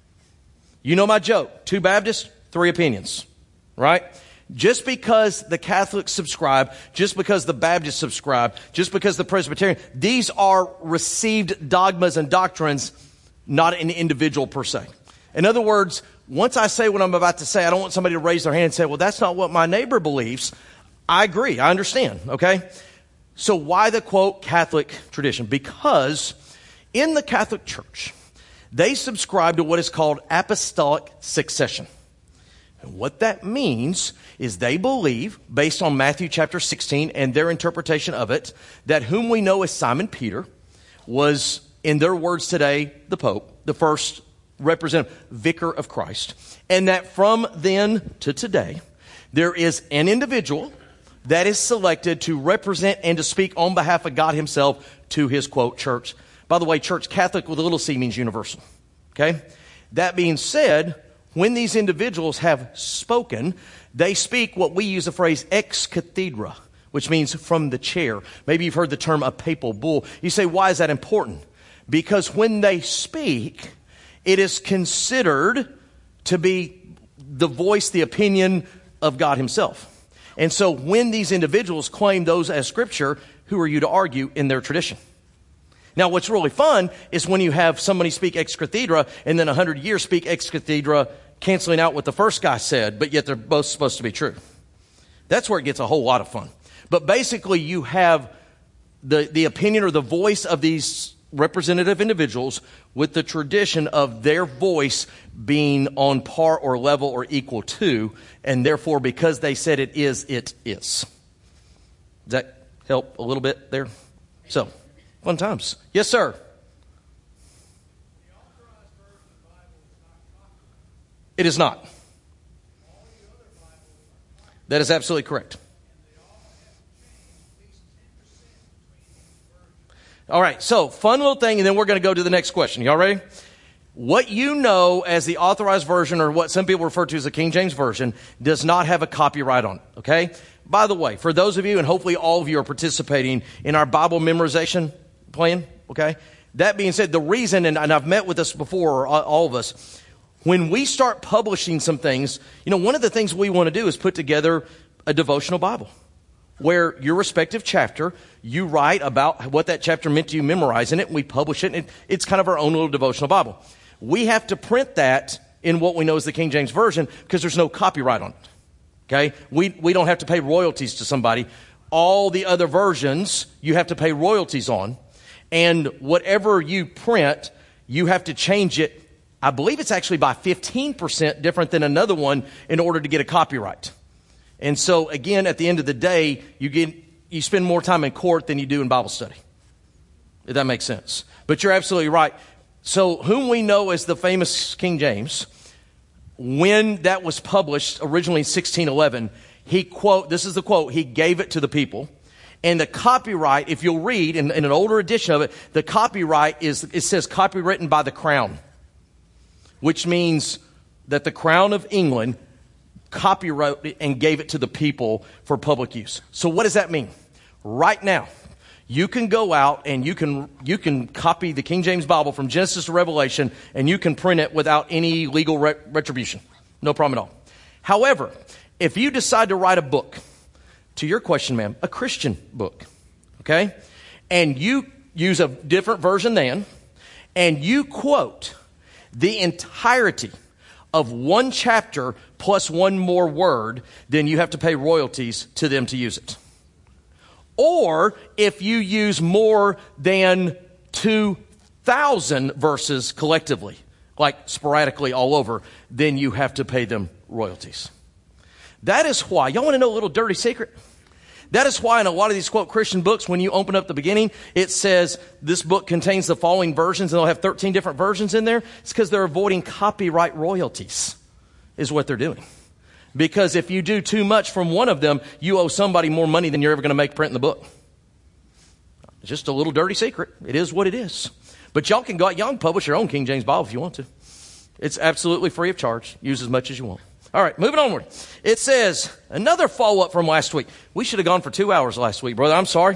S1: You know my joke, 2 Baptists, 3 opinions, right? Just because the Catholics subscribe, just because the Baptists subscribe, just because the Presbyterian, these are received dogmas and doctrines, not an individual per se. In other words, once I say what I'm about to say, I don't want somebody to raise their hand and say, well, that's not what my neighbor believes. I agree. I understand. Okay. So why the quote Catholic tradition? Because in the Catholic Church, they subscribe to what is called apostolic succession. And what that means is they believe, based on Matthew chapter 16 and their interpretation of it, that whom we know as Simon Peter was, in their words today, the Pope, the first representative, vicar of Christ. And that from then to today, there is an individual that is selected to represent and to speak on behalf of God himself to his, quote, church. By the way, church, Catholic with a little c means universal. Okay? That being said, when these individuals have spoken, they speak what we use the phrase ex cathedra, which means from the chair. Maybe you've heard the term a papal bull. You say, why is that important? Because when they speak, it is considered to be the voice, the opinion of God himself. And so when these individuals claim those as scripture, who are you to argue in their tradition? Now, what's really fun is when you have somebody speak ex cathedra and then 100 years speak ex cathedra, canceling out what the first guy said, but yet they're both supposed to be true. That's where it gets a whole lot of fun. But basically, you have the opinion or the voice of these representative individuals with the tradition of their voice being on par or level or equal to, and therefore, because they said it is, it is. Does that help a little bit there? So, fun times. Yes, sir. It is not. That is absolutely correct. All right, so fun little thing, and then we're going to go to the next question. Y'all ready? What you know as the authorized version, or what some people refer to as the King James Version, does not have a copyright on it, okay? By the way, for those of you, and hopefully all of you are participating in our Bible memorization plan, okay? That being said, the reason, and I've met with this before, all of us, when we start publishing some things, you know, one of the things we want to do is put together a devotional Bible where your respective chapter, you write about what that chapter meant to you, memorizing it, and we publish it, and it's kind of our own little devotional Bible. We have to print that in what we know as the King James Version because there's no copyright on it, okay? We don't have to pay royalties to somebody. All the other versions, you have to pay royalties on, and whatever you print, you have to change it. I believe it's actually by 15% different than another one in order to get a copyright. And so, again, at the end of the day, you spend more time in court than you do in Bible study. If that makes sense. But you're absolutely right. So, whom we know as the famous King James, when that was published originally in 1611, this is the quote, he gave it to the people. And the copyright, if you'll read in an older edition of it, the copyright it says copywritten by the Crown, which means that the Crown of England copyrighted it and gave it to the people for public use. So what does that mean? Right now, you can go out and you can copy the King James Bible from Genesis to Revelation, and you can print it without any legal retribution. No problem at all. However, if you decide to write a book, to your question, ma'am, a Christian book, okay, and you use a different version and you quote the entirety of one chapter plus one more word, then you have to pay royalties to them to use it. Or if you use more than 2,000 verses collectively, like sporadically all over, then you have to pay them royalties. That is why, y'all want to know a little dirty secret? That is why in a lot of these, quote, Christian books, when you open up the beginning, it says this book contains the following versions, and they'll have 13 different versions in there. It's because they're avoiding copyright royalties, is what they're doing. Because if you do too much from one of them, you owe somebody more money than you're ever going to make printing the book. It's just a little dirty secret. It is what it is. But y'all can go out, y'all can publish your own King James Bible if you want to. It's absolutely free of charge. Use as much as you want. All right, moving onward. It says, another follow-up from last week. We should have gone for 2 hours last week, brother. I'm sorry.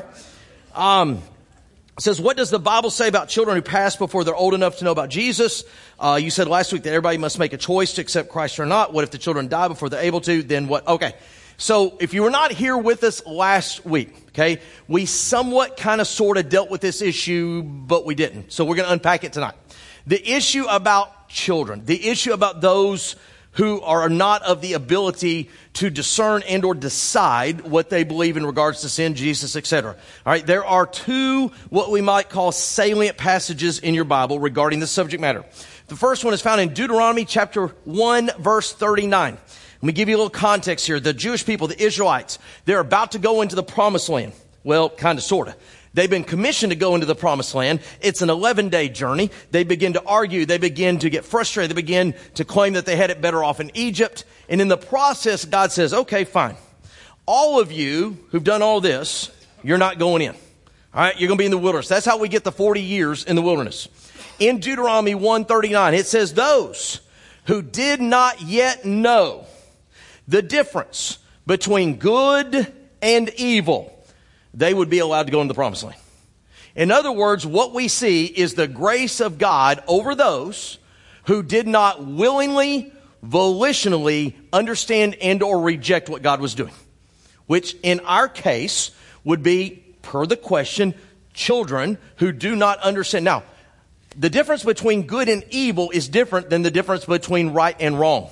S1: It says, what does the Bible say about children who pass before they're old enough to know about Jesus? You said last week that everybody must make a choice to accept Christ or not. What if the children die before they're able to? Then what? Okay. So if you were not here with us last week, okay, we somewhat kind of sort of dealt with this issue, but we didn't. So we're going to unpack it tonight. The issue about children, the issue about those who are not of the ability to discern and or decide what they believe in regards to sin, Jesus, etc. All right, there are two what we might call salient passages in your Bible regarding this subject matter. The first one is found in Deuteronomy chapter 1, verse 39. Let me give you a little context here. The Jewish people, the Israelites, they're about to go into the promised land. Well, kind of, sort of. They've been commissioned to go into the promised land. It's an 11-day journey. They begin to argue. They begin to get frustrated. They begin to claim that they had it better off in Egypt. And in the process, God says, okay, fine. All of you who've done all this, you're not going in. All right, you're going to be in the wilderness. That's how we get the 40 years in the wilderness. In Deuteronomy 1:39, it says, those who did not yet know the difference between good and evil, they would be allowed to go into the promised land. In other words, what we see is the grace of God over those who did not willingly, volitionally understand and or reject what God was doing. Which in our case would be, per the question, children who do not understand. Now, the difference between good and evil is different than the difference between right and wrong.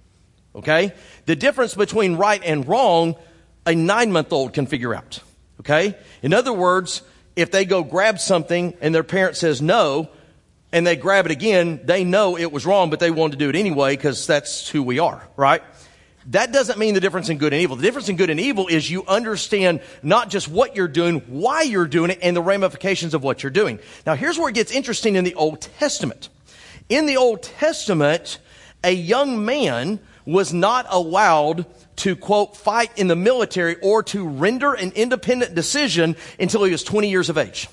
S1: Okay? The difference between right and wrong, a 9-month-old can figure out. Okay? In other words, if they go grab something and their parent says no, and they grab it again, they know it was wrong, but they want to do it anyway because that's who we are, right? That doesn't mean the difference in good and evil. The difference in good and evil is you understand not just what you're doing, why you're doing it, and the ramifications of what you're doing. Now, here's where it gets interesting in the Old Testament. In the Old Testament, a young man was not allowed to, quote, fight in the military or to render an independent decision until he was 20 years of age.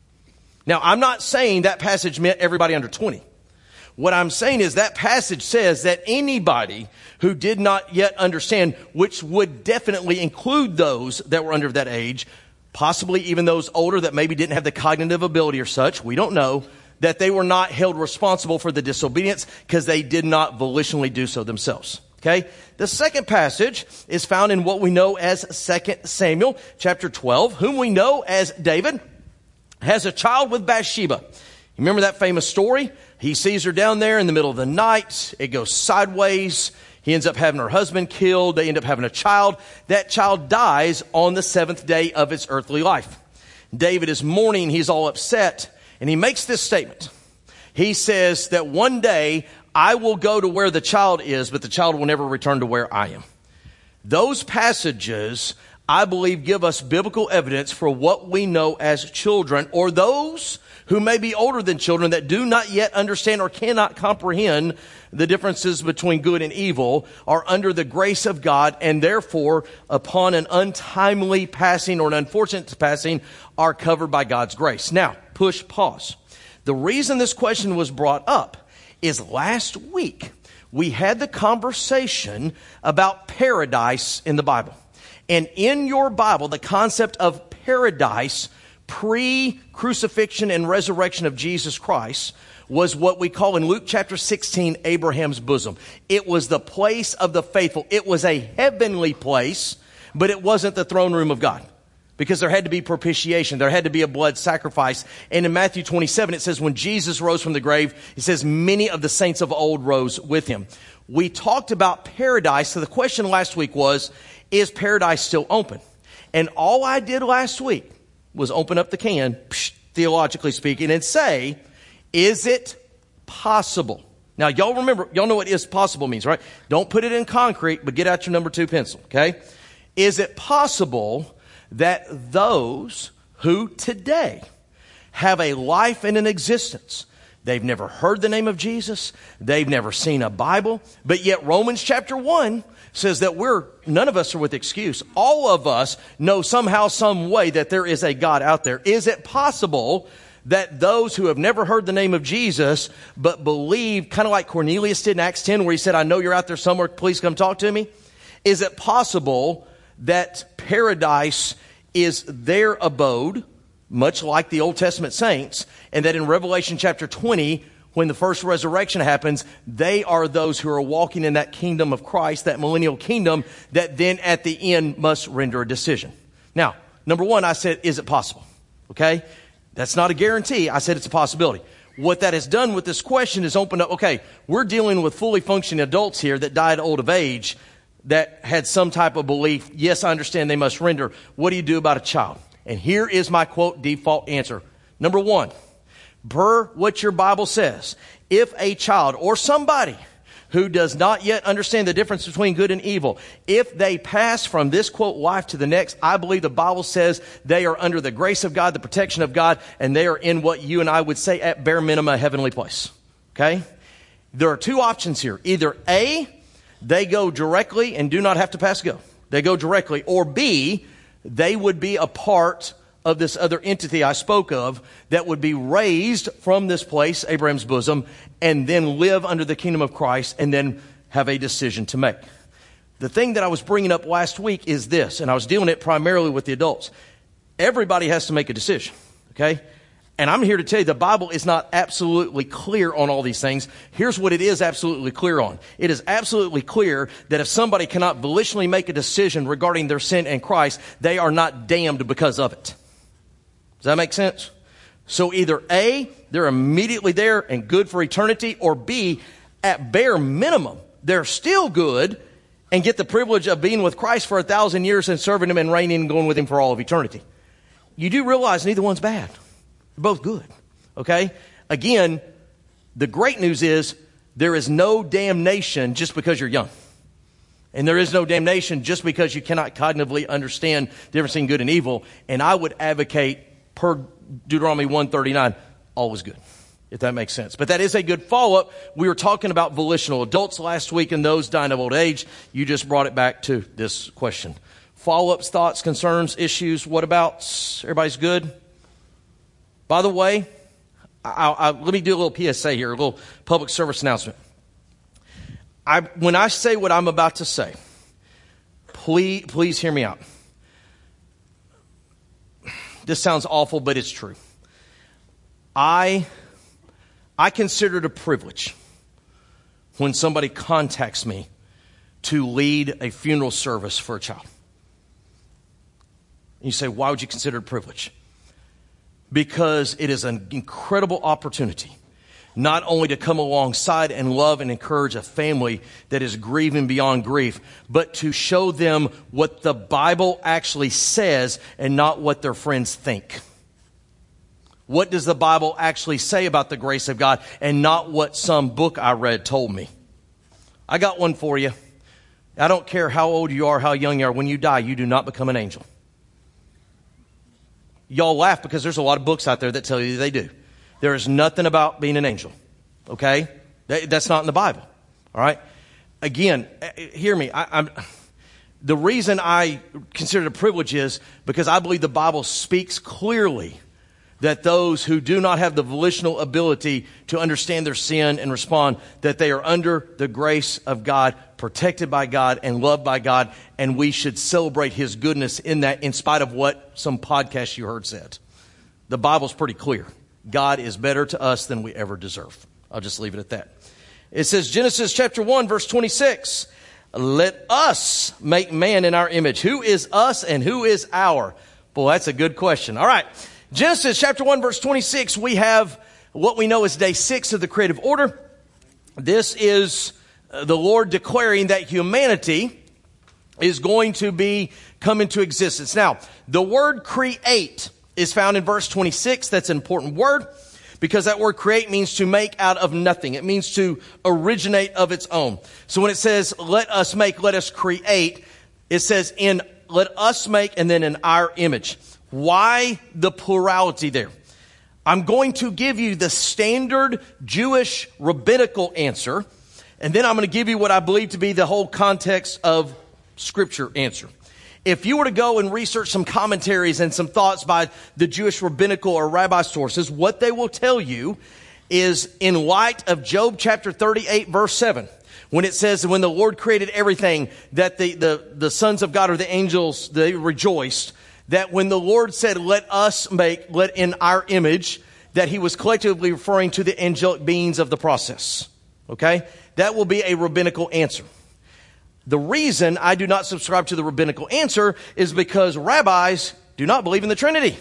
S1: Now, I'm not saying that passage meant everybody under 20. What I'm saying is that passage says that anybody who did not yet understand, which would definitely include those that were under that age, possibly even those older that maybe didn't have the cognitive ability or such, we don't know, that they were not held responsible for the disobedience because they did not volitionally do so themselves. Okay? The second passage is found in what we know as 2 Samuel chapter 12, whom we know as David has a child with Bathsheba. You remember that famous story? He sees her down there in the middle of the night. It goes sideways. He ends up having her husband killed. They end up having a child. That child dies on the 7th day of its earthly life. David is mourning. He's all upset. And he makes this statement. He says that one day I will go to where the child is, but the child will never return to where I am. Those passages, I believe, give us biblical evidence for what we know as children, or those who may be older than children that do not yet understand or cannot comprehend the differences between good and evil, are under the grace of God, and therefore, upon an untimely passing or an unfortunate passing, are covered by God's grace. Now, pause. The reason this question was brought up is last week we had the conversation about paradise in the Bible. And in your Bible, the concept of paradise pre-crucifixion and resurrection of Jesus Christ was what we call in Luke chapter 16, Abraham's bosom. It was the place of the faithful. It was a heavenly place, but it wasn't the throne room of God. Because there had to be propitiation. There had to be a blood sacrifice. And in Matthew 27, it says when Jesus rose from the grave, it says many of the saints of old rose with him. We talked about paradise. So the question last week was, is paradise still open? And all I did last week was open up the can, theologically speaking, and say, is it possible? Now, y'all know what is possible means, right? Don't put it in concrete, but get out your number 2 pencil, okay? Is it possible that those who today have a life and an existence, they've never heard the name of Jesus, they've never seen a Bible, but yet Romans chapter 1 says that none of us are with excuse. All of us know somehow, some way that there is a God out there. Is it possible that those who have never heard the name of Jesus, but believe, kind of like Cornelius did in Acts 10, where he said, I know you're out there somewhere, please come talk to me? Is it possible that paradise is their abode, much like the Old Testament saints, and that in Revelation chapter 20, when the first resurrection happens, they are those who are walking in that kingdom of Christ, that millennial kingdom, that then at the end must render a decision? Now, number one, I said, is it possible? Okay? That's not a guarantee. I said it's a possibility. What that has done with this question is opened up, okay, we're dealing with fully functioning adults here that died old of age, that had some type of belief. Yes, I understand they must render. What do you do about a child? And here is my quote default answer. Number one, per what your Bible says, if a child or somebody who does not yet understand the difference between good and evil, if they pass from this quote life to the next, I believe the Bible says they are under the grace of God, the protection of God, and they are in what you and I would say at bare minimum a heavenly place. Okay? There are two options here. Either A, they go directly and do not have to pass go. They go directly. Or B, they would be a part of this other entity I spoke of that would be raised from this place, Abraham's bosom, and then live under the kingdom of Christ and then have a decision to make. The thing that I was bringing up last week is this, and I was dealing it primarily with the adults. Everybody has to make a decision, okay? And I'm here to tell you the Bible is not absolutely clear on all these things. Here's what it is absolutely clear on. It is absolutely clear that if somebody cannot volitionally make a decision regarding their sin in Christ, they are not damned because of it. Does that make sense? So either A, they're immediately there and good for eternity, or B, at bare minimum, they're still good and get the privilege of being with Christ for 1,000 years and serving Him and reigning and going with Him for all of eternity. You do realize neither one's bad. They're both good. Okay? Again, the great news is there is no damnation just because you're young. And there is no damnation just because you cannot cognitively understand the difference between good and evil. And I would advocate, per Deuteronomy 139, all is good, if that makes sense. But that is a good follow-up. We were talking about volitional adults last week and those dying of old age. You just brought it back to this question. Follow-ups, thoughts, concerns, issues, what about? Everybody's good? By the way, let me do a little PSA here, a little public service announcement. When I say what I'm about to say, please hear me out. This sounds awful, but it's true. I consider it a privilege when somebody contacts me to lead a funeral service for a child. You say, why would you consider it a privilege? Because it is an incredible opportunity not only to come alongside and love and encourage a family that is grieving beyond grief, but to show them what the Bible actually says and not what their friends think. What does the Bible actually say about the grace of God and not what some book I read told me? I got one for you. I don't care how old you are, how young you are. When you die, you do not become an angel. Y'all laugh because there's a lot of books out there that tell you they do. There is nothing about being an angel, okay? That's not in the Bible, all right? Again, hear me. The reason I consider it a privilege is because I believe the Bible speaks clearly that those who do not have the volitional ability to understand their sin and respond, that they are under the grace of God, protected by God, and loved by God, and we should celebrate His goodness in that, in spite of what some podcast you heard said. The Bible's pretty clear. God is better to us than we ever deserve. I'll just leave it at that. It says, Genesis chapter 1, verse 26, let us make man in our image. Who is us and who is our? Boy, that's a good question. All right. Genesis chapter 1, verse 26, we have what we know as day 6 of the creative order. This is the Lord declaring that humanity is going to come into existence. Now, the word create is found in verse 26. That's an important word because that word create means to make out of nothing. It means to originate of its own. So when it says, let us make, let us create, it says let us make and then in our image. Why the plurality there? I'm going to give you the standard Jewish rabbinical answer, and then I'm going to give you what I believe to be the whole context of Scripture answer. If you were to go and research some commentaries and some thoughts by the Jewish rabbinical or rabbi sources, what they will tell you is in light of Job chapter 38 verse 7, when it says when the Lord created everything, that the sons of God or the angels, they rejoiced, that when the Lord said, let us make, let in our image, that he was collectively referring to the angelic beings of the process. Okay? That will be a rabbinical answer. The reason I do not subscribe to the rabbinical answer is because rabbis do not believe in the Trinity.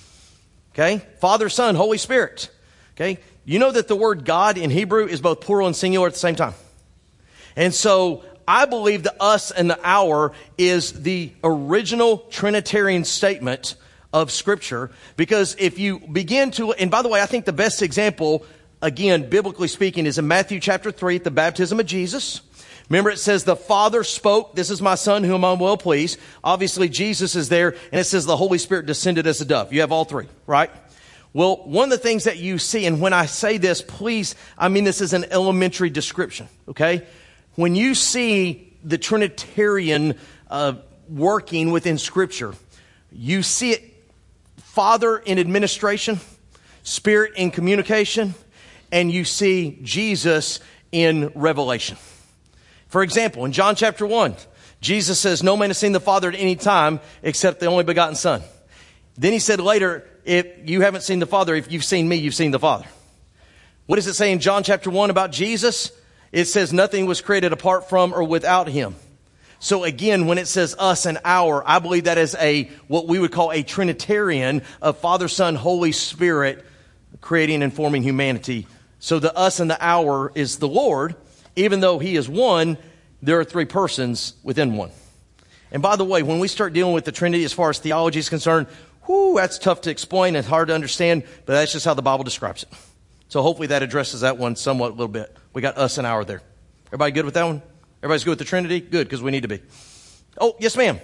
S1: Okay? Father, Son, Holy Spirit. Okay? You know that the word God in Hebrew is both plural and singular at the same time. And so I believe the us and the our is the original Trinitarian statement of Scripture, because if you begin to, and by the way, I think the best example, again, biblically speaking, is in Matthew chapter 3 at the baptism of Jesus. Remember, it says the Father spoke, this is my Son whom I'm well pleased. Obviously, Jesus is there, and it says the Holy Spirit descended as a dove. You have all three, right? Well, one of the things that you see, and when I say this, please, I mean this is an elementary description, okay? When you see the Trinitarian working within Scripture, you see it Father in administration, Spirit in communication, and you see Jesus in revelation. For example, in John chapter 1, Jesus says, no man has seen the Father at any time except the only begotten Son. Then he said later, if you haven't seen the Father, if you've seen me, you've seen the Father. What does it say in John chapter 1 about Jesus? It says nothing was created apart from or without him. So again, when it says us and our, I believe that is what we would call a Trinitarian of Father, Son, Holy Spirit creating and forming humanity. So the us and the our is the Lord. Even though he is one, there are three persons within one. And by the way, when we start dealing with the Trinity as far as theology is concerned, that's tough to explain and hard to understand, but that's just how the Bible describes it. So hopefully that addresses that one somewhat a little bit. We got us and our there. Everybody good with that one? Everybody's good with the Trinity? Good, because we need to be. Oh, yes, ma'am.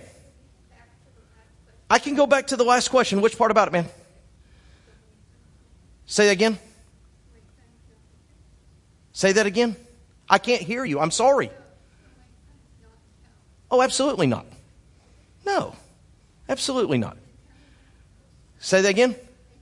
S1: I can go back to the last question. Which part about it, ma'am? Say that again. Say that again. I can't hear you. I'm sorry. Oh, absolutely not. No, absolutely not. Say that again.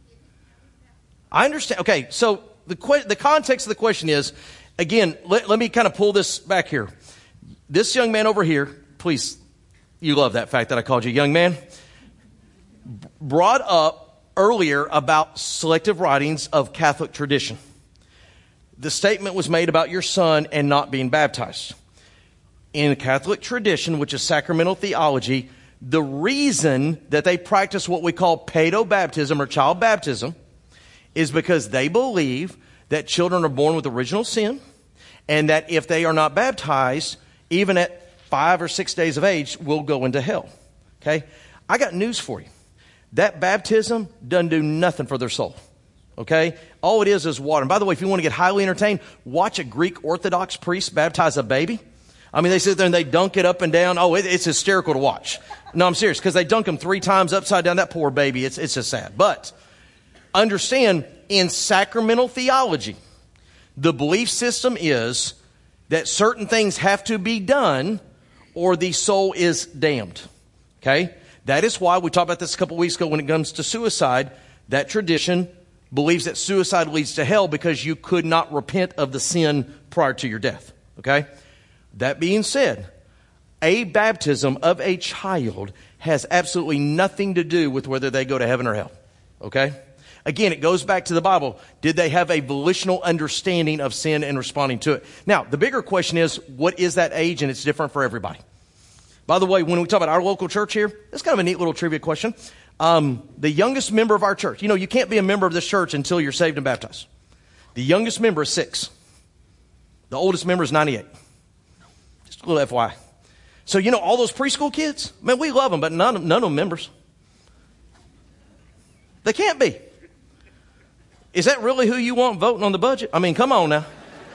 S1: I understand. Okay, so the context of the question is, again, let me kind of pull this back here. This young man over here, please, you love that fact that I called you young man, brought up earlier about selective writings of Catholic tradition. The statement was made about your son and not being baptized. In Catholic tradition, which is sacramental theology, the reason that they practice what we call paedobaptism or child baptism is because they believe that children are born with original sin, and that if they are not baptized, even at 5 or 6 days of age, will go into hell. Okay? I got news for you. That baptism doesn't do nothing for their soul. Okay? All it is water. And by the way, if you want to get highly entertained, watch a Greek Orthodox priest baptize a baby. I mean, they sit there and they dunk it up and down. Oh, it's hysterical to watch. No, I'm serious, because they dunk him 3 times upside down. That poor baby, it's just sad. But understand, in sacramental theology, the belief system is that certain things have to be done or the soul is damned. Okay? That is why we talked about this a couple weeks ago when it comes to suicide. That tradition believes that suicide leads to hell because you could not repent of the sin prior to your death. Okay? That being said, a baptism of a child has absolutely nothing to do with whether they go to heaven or hell. Okay? Again, it goes back to the Bible. Did they have a volitional understanding of sin and responding to it? Now, the bigger question is, what is that age? And it's different for everybody. By the way, when we talk about our local church here, that's kind of a neat little trivia question. The youngest member of our church, you can't be a member of this church until you're saved and baptized. The youngest member is 6. The oldest member is 98. Just a little FYI. So, you know, all those preschool kids, man, we love them, but none of them members. They can't be. Is that really who you want voting on the budget? I mean, come on now.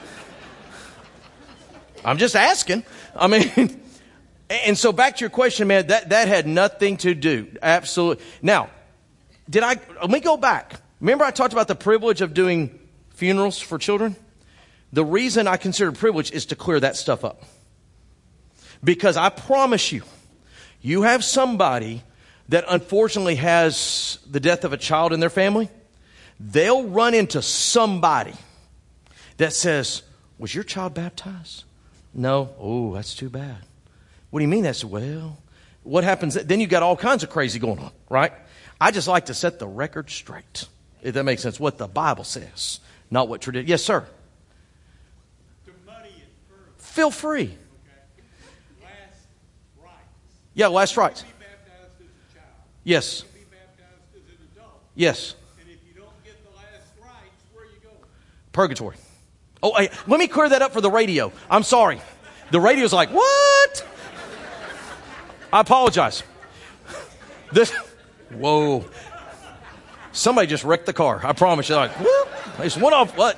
S1: I'm just asking. I mean, and so back to your question, man, that had nothing to do. Absolutely. Now, let me go back. Remember I talked about the privilege of doing funerals for children? The reason I consider privilege is to clear that stuff up. Because I promise you, you have somebody that unfortunately has the death of a child in their family. They'll run into somebody that says, was your child baptized? No. Oh, that's too bad. What do you mean that's, well, what happens? Then you got all kinds of crazy going on, right? I just like to set the record straight, if that makes sense, what the Bible says, not what tradition. Yes, sir.
S2: To muddy it further.
S1: Feel free.
S2: Okay. Last rites.
S1: Yeah, last rites.
S2: You can be baptized as a child.
S1: Yes.
S2: You can be baptized as an adult.
S1: Yes.
S2: And if you don't get the last rites, where are you going?
S1: Purgatory. Oh, hey, let me clear that up for the radio. I'm sorry. The radio's like, what? I apologize. Whoa. Somebody just wrecked the car. I promise you. Like, whoop, they just went off. What?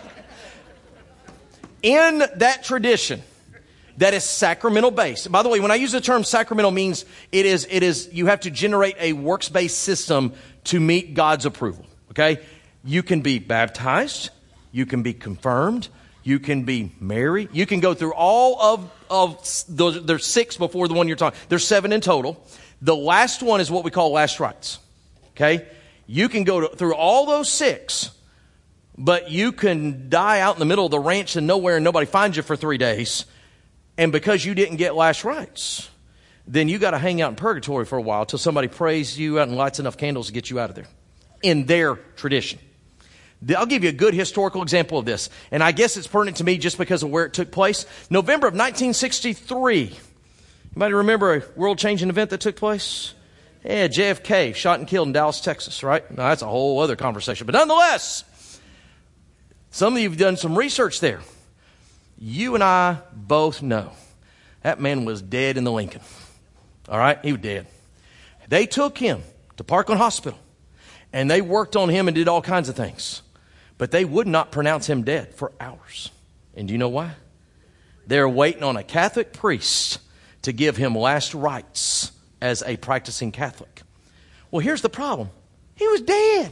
S1: In that tradition, that is sacramental based. By the way, when I use the term sacramental, means it is you have to generate a works based system to meet God's approval. Okay? You can be baptized, you can be confirmed, you can be married, you can go through all of those. There's 6 before the one you're talking. There's 7 in total. The last one is what we call last rites. Okay? You can go through all those 6, but you can die out in the middle of the ranch and nowhere and nobody finds you for 3 days. And because you didn't get last rites, then you got to hang out in purgatory for a while till somebody prays you out and lights enough candles to get you out of there. In their tradition. I'll give you a good historical example of this. And I guess it's pertinent to me just because of where it took place. November of 1963. Anybody remember a world-changing event that took place? Yeah, JFK, shot and killed in Dallas, Texas, right? Now, that's a whole other conversation. But nonetheless, some of you have done some research there. You and I both know that man was dead in the Lincoln. All right? He was dead. They took him to Parkland Hospital, and they worked on him and did all kinds of things. But they would not pronounce him dead for hours. And do you know why? They're waiting on a Catholic priest to give him last rites as a practicing Catholic. Well, here's the problem. He was dead.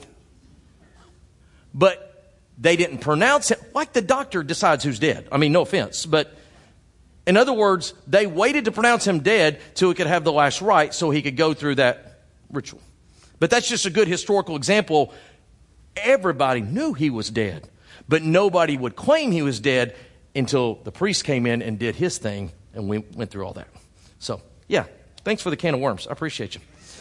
S1: But they didn't pronounce him like the doctor decides who's dead. I mean, no offense. But in other words, they waited to pronounce him dead till he could have the last rite so he could go through that ritual. But that's just a good historical example. Everybody knew he was dead, but nobody would claim he was dead until the priest came in and did his thing, and we went through all that. So, yeah, thanks for the can of worms. I appreciate you.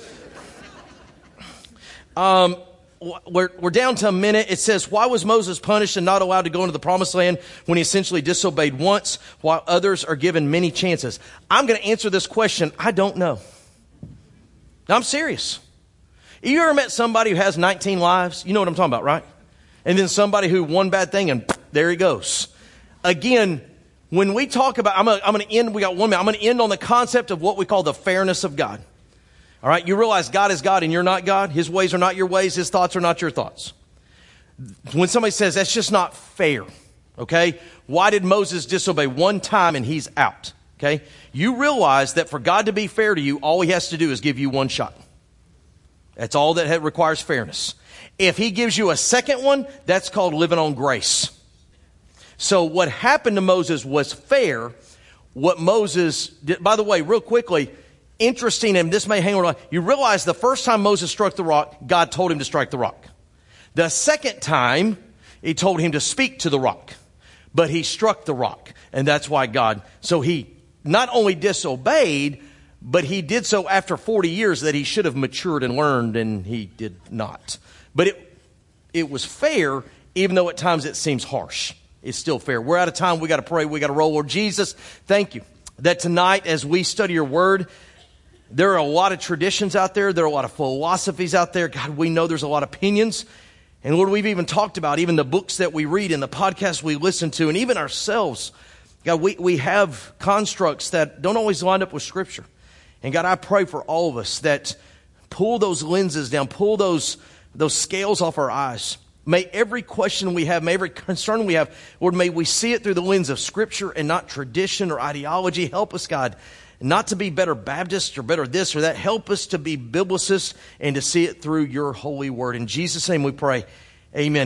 S1: We're down to a minute. It says, why was Moses punished and not allowed to go into the promised land when he essentially disobeyed once while others are given many chances? I'm going to answer this question. I don't know. I'm serious. You ever met somebody who has 19 lives? You know what I'm talking about, right? And then somebody who one bad thing and there he goes. Again, when we talk about, I'm going to end, we got 1 minute. I'm going to end on the concept of what we call the fairness of God. All right. You realize God is God and you're not God. His ways are not your ways. His thoughts are not your thoughts. When somebody says that's just not fair. Okay. Why did Moses disobey one time and he's out? Okay. You realize that for God to be fair to you, all he has to do is give you one shot. That's all that requires fairness. If he gives you a second one, that's called living on grace. So what happened to Moses was fair. What Moses did, by the way, real quickly, interesting, and this may hang around, you realize the first time Moses struck the rock, God told him to strike the rock. The second time, he told him to speak to the rock. But he struck the rock. And that's why God, so he not only disobeyed, but he did so after 40 years that he should have matured and learned, and he did not. But it was fair, even though at times it seems harsh. It's still fair. We're out of time. We got to pray. We got to roll. Lord Jesus, thank you that tonight as we study your word, there are a lot of traditions out there. There are a lot of philosophies out there. God, we know there's a lot of opinions. And Lord, we've even talked about even the books that we read and the podcasts we listen to and even ourselves. God, we have constructs that don't always line up with Scripture. And God, I pray for all of us that pull those lenses down, pull those scales off our eyes. May every question we have, may every concern we have, Lord, may we see it through the lens of Scripture and not tradition or ideology. Help us, God, not to be better Baptists or better this or that. Help us to be biblicists and to see it through your holy word. In Jesus' name we pray. Amen.